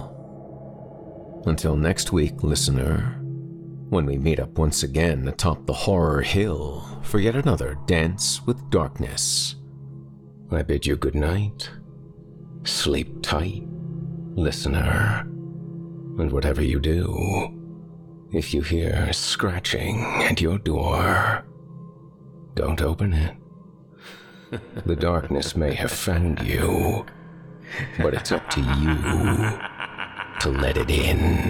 well. Until next week, listener, when we meet up once again atop the Horror Hill for yet another Dance with Darkness, I bid you good night. Sleep tight, listener, and whatever you do, if you hear scratching at your door, don't open it. The darkness may have found you, but it's up to you to let it in.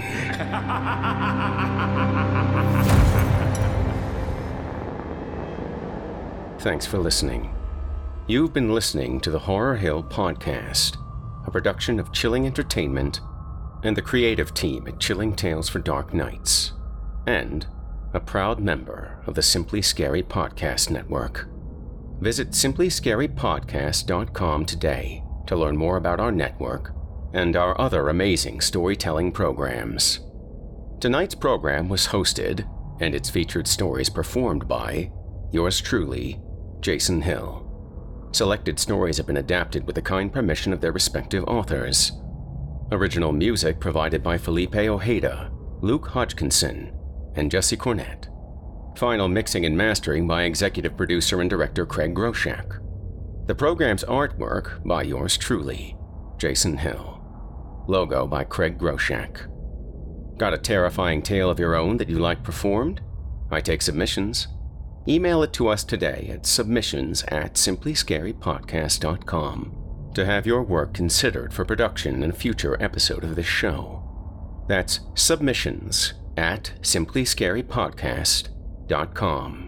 Thanks for listening. You've been listening to the Horror Hill Podcast, a production of Chilling Entertainment and the creative team at Chilling Tales for Dark Nights, and a proud member of the Simply Scary Podcast Network. Visit simply scary podcast dot com today to learn more about our network and our other amazing storytelling programs. Tonight's program was hosted, and its featured stories performed by yours truly, Jason Hill. Selected stories have been adapted with the kind permission of their respective authors. Original music provided by Felipe Ojeda, Luke Hodgkinson, and Jesse Cornett. Final mixing and mastering by executive producer and director Craig Groshak. The program's artwork by yours truly, Jason Hill. Logo by Craig Groshak. Got a terrifying tale of your own that you like performed? I take submissions. Email it to us today at submissions at simply scary podcast dot com to have your work considered for production in a future episode of this show. That's submissions at simply scary podcast dot com.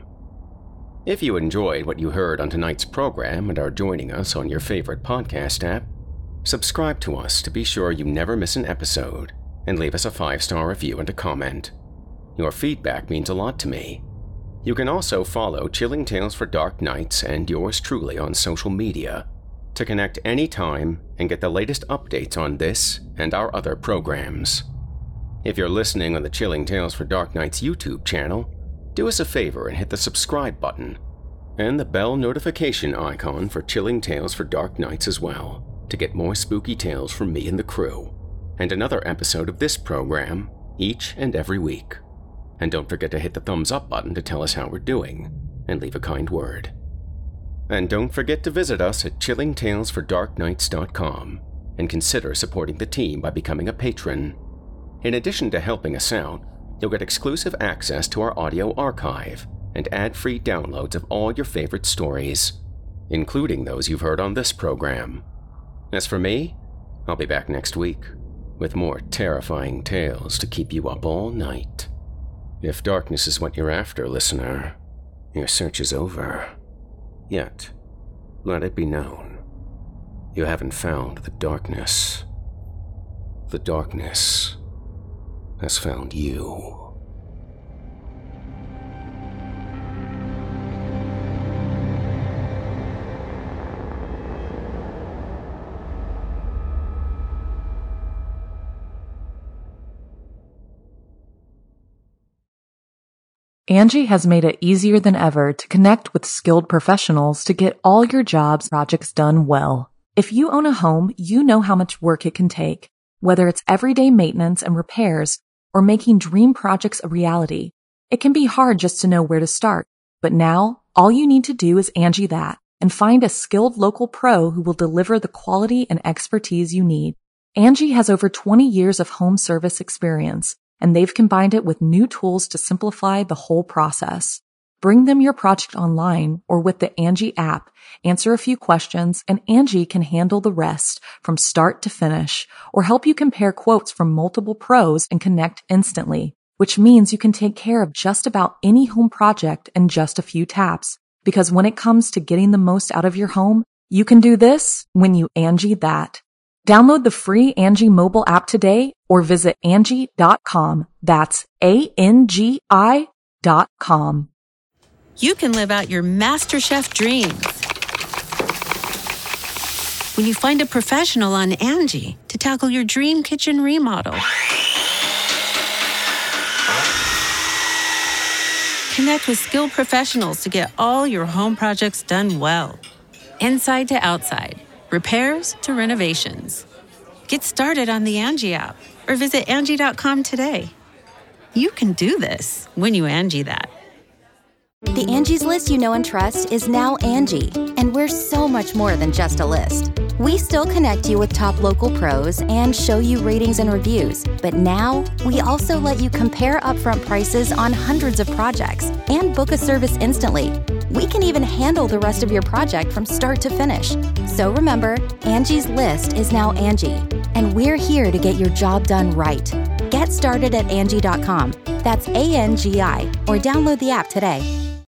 If you enjoyed what you heard on tonight's program and are joining us on your favorite podcast app, subscribe to us to be sure you never miss an episode, and leave us a five-star review and a comment. Your feedback means a lot to me. You can also follow Chilling Tales for Dark Nights and yours truly on social media to connect anytime and get the latest updates on this and our other programs. If you're listening on the Chilling Tales for Dark Nights YouTube channel, do us a favor and hit the subscribe button and the bell notification icon for Chilling Tales for Dark Nights as well to get more spooky tales from me and the crew, and another episode of this program each and every week. And don't forget to hit the thumbs up button to tell us how we're doing, and leave a kind word. And don't forget to visit us at chilling tales for dark nights dot com and consider supporting the team by becoming a patron. In addition to helping us out, you'll get exclusive access to our audio archive and ad-free downloads of all your favorite stories, including those you've heard on this program. As for me, I'll be back next week with more terrifying tales to keep you up all night. If darkness is what you're after, listener, your search is over. Yet, let it be known, you haven't found the darkness. The darkness has found you. Angie has made it easier than ever to connect with skilled professionals to get all your jobs projects done well. If you own a home, you know how much work it can take, whether it's everyday maintenance and repairs or making dream projects a reality. It can be hard just to know where to start, but now all you need to do is Angie that and find a skilled local pro who will deliver the quality and expertise you need. Angie has over twenty years of home service experience, and they've combined it with new tools to simplify the whole process. Bring them your project online or with the Angie app, answer a few questions, and Angie can handle the rest from start to finish, or help you compare quotes from multiple pros and connect instantly, which means you can take care of just about any home project in just a few taps. Because when it comes to getting the most out of your home, you can do this when you Angie that. Download the free Angie mobile app today or visit Angie dot com. That's A N G I dot com. You can live out your MasterChef dreams when you find a professional on Angie to tackle your dream kitchen remodel. Connect with skilled professionals to get all your home projects done well. Inside to outside. Repairs to renovations. Get started on the Angie app or visit Angie dot com today. You can do this when you Angie that. The Angie's List you know and trust is now Angie, and we're so much more than just a list. We still connect you with top local pros and show you ratings and reviews, but now we also let you compare upfront prices on hundreds of projects and book a service instantly. We can even handle the rest of your project from start to finish. So remember, Angie's List is now Angie, and we're here to get your job done right. Get started at Angie dot com. That's A N G I, or download the app today.